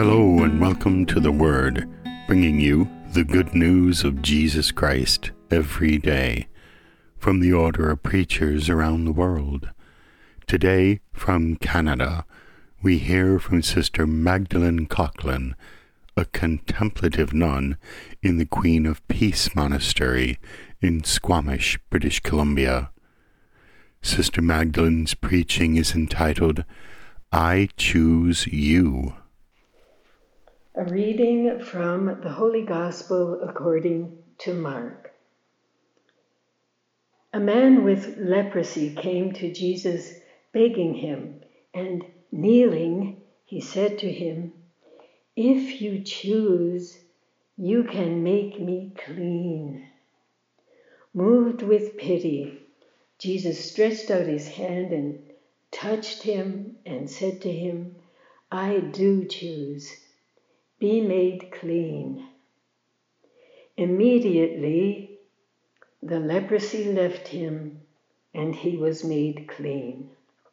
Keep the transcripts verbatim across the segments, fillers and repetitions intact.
Hello and welcome to The Word, bringing you the good news of Jesus Christ every day from the Order of Preachers around the world. Today, from Canada, we hear from Sister Magdalene Coughlin, a contemplative nun in the Queen of Peace Monastery in Squamish, British Columbia. Sister Magdalene's preaching is entitled, I Choose You. A reading from the Holy Gospel according to Mark. A man with leprosy came to Jesus begging him, and kneeling, he said to him, "If you choose, you can make me clean." Moved with pity, Jesus stretched out his hand and touched him and said to him, "I do choose. Be made clean." Immediately, the leprosy left him and he was made clean.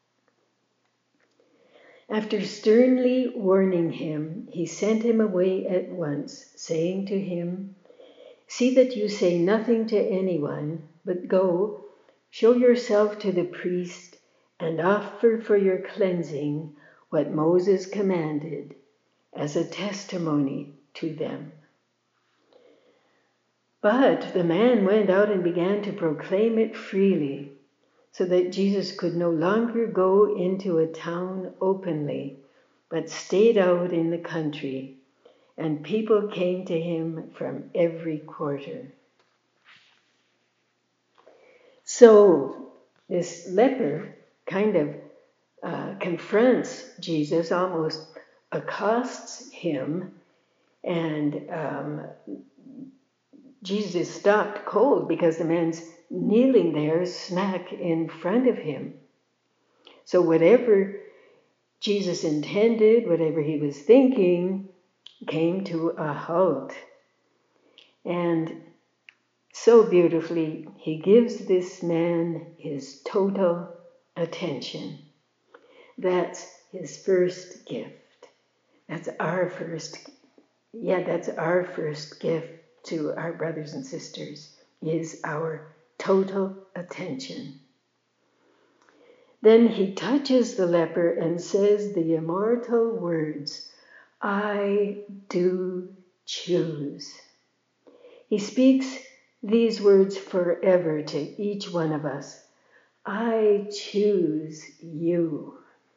After sternly warning him, he sent him away at once, saying to him, "See that you say nothing to anyone, but go, show yourself to the priest, and offer for your cleansing what Moses commanded, as a testimony to them." But the man went out and began to proclaim it freely, so that Jesus could no longer go into a town openly, but stayed out in the country, and people came to him from every quarter. So this leper kind of uh, confronts Jesus, almost accosts him, and um, Jesus stopped cold because the man's kneeling there smack in front of him. So whatever Jesus intended, whatever he was thinking, came to a halt. And so beautifully, he gives this man his total attention. That's his first gift. That's our first, yeah, that's our first gift to our brothers and sisters, is our total attention. Then he touches the leper and says the immortal words, "I do choose." He speaks these words forever to each one of us. I choose you.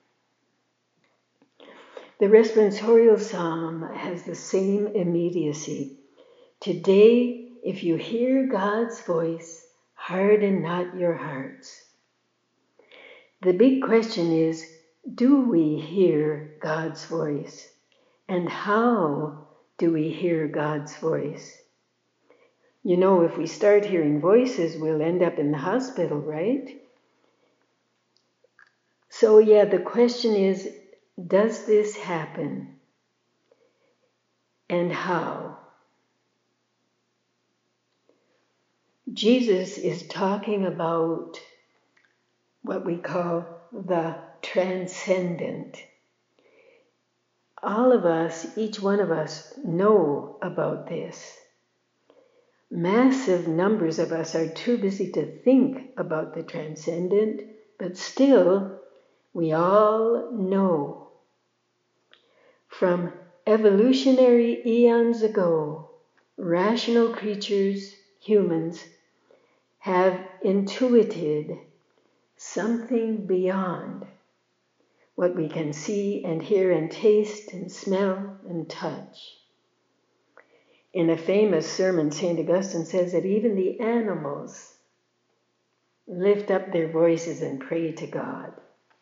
The responsorial psalm has the same immediacy. Today, if you hear God's voice, harden not your hearts. The big question is, do we hear God's voice? And how do we hear God's voice? You know, if we start hearing voices, we'll end up in the hospital, right? So yeah, the question is, does this happen? And how? Jesus is talking about what we call the transcendent. All of us, each one of us, know about this. Massive numbers of us are too busy to think about the transcendent, but still, we all know. From evolutionary eons ago, rational creatures, humans, have intuited something beyond what we can see and hear and taste and smell and touch. In a famous sermon, Saint Augustine says that even the animals lift up their voices and pray to God.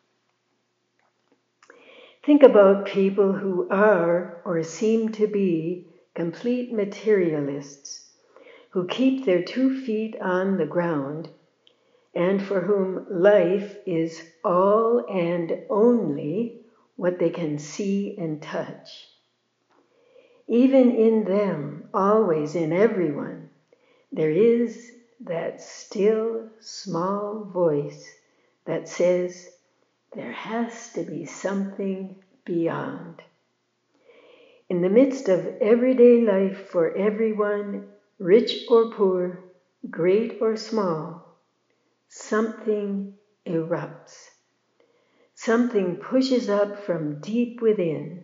Think about people who are or seem to be complete materialists, who keep their two feet on the ground and for whom life is all and only what they can see and touch. Even in them, always in everyone, there is that still small voice that says there has to be something beyond. In the midst of everyday life for everyone, rich or poor, great or small, something erupts. Something pushes up from deep within,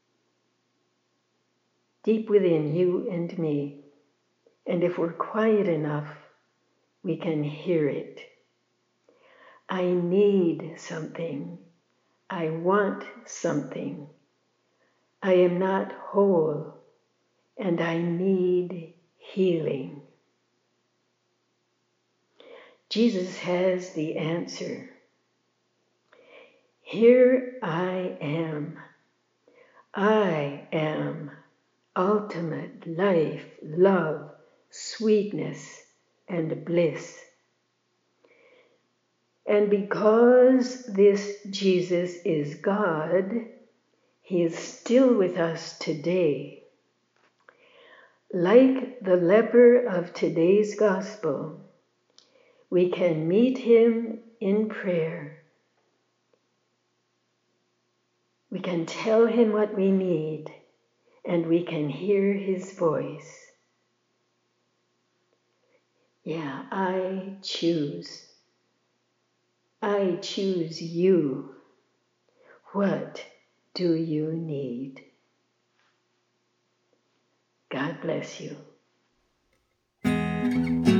deep within you and me. And if we're quiet enough, we can hear it. I need something. I want something. I am not whole, and I need healing. Jesus has the answer. Here I am. I am ultimate life, love, sweetness, and bliss. And because this Jesus is God, he is still with us today. Like the leper of today's gospel, we can meet him in prayer. We can tell him what we need, and we can hear his voice. Yeah, I choose. I choose you. What do you need? God bless you.